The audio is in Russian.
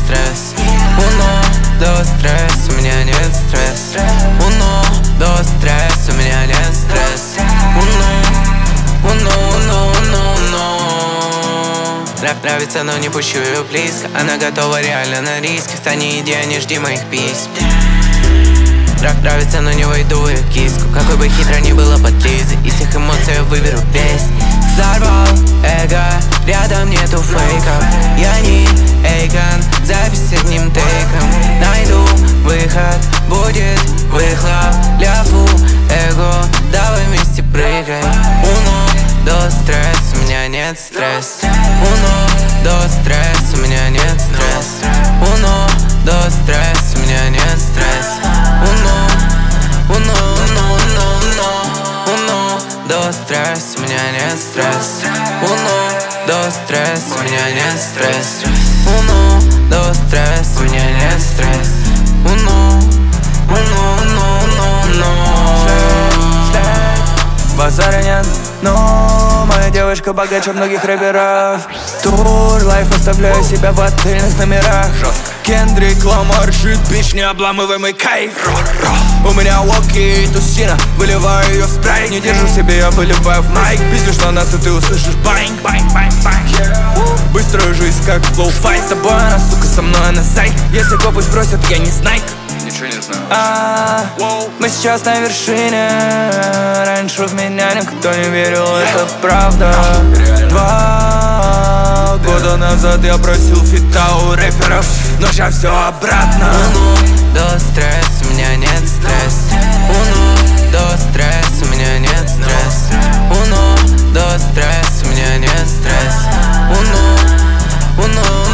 стресс. Uno, dos, tres, у меня нет стресс. Uno, dos, tres, у меня нет стресс. Uno, uno, uno, uno, uno. Рэп нравится, но не пущу ее близко. Она готова реально на риски. В стане иди, не жди моих писем. Рэп нравится, но не войду в ее киску. Какой бы хитро ни было под Лизой, из всех эмоций я выберу песнь. Взорвал эго, рядом нету фейков. Я не Эйкон, запись с одним тейком. Найду выход, будет выхлоп. Ляфу, эго, давай вместе прыгай. Uno, dos, tres, у меня нет стресс. Uno, dos, tres, у меня нет стресс. Uno, dos, tres, у меня нет стресс. Uno, uno, uno, uno, uno. Uno, dos, tres, у меня нет стресс. Uno, dos, tres, у меня нет стресс. Uno, dos, tres, у меня нет стресс. Uno, uno, uno, uno, uno. Базара нет, но моя девушка богаче многих рэперов. Тур, лайф, оставляю себя в отельных номерах. Кендрик Ламар, жит, бич, необламываемый кайф. У меня walkie и тусина, выливаю ее в спрайт. Не держу себе, я выливаю в майк. Пиздишь на нас, и ты услышишь банк, банк, банк, банк. Быстрая жизнь, как флоу файт. С тобой она, сука, со мной на сайт. Если копы спросят, я не снайк. Ничего не знаю. Мы сейчас на вершине. Раньше в меня никто не верил, это правда. 2 года назад я просил фита у рэперов, но сейчас все обратно. Uno, dos, tres, у меня нет стресс. Uno, dos, tres, у меня нет стресс. Uno, dos, tres, у меня нет стресс. Uno, uno.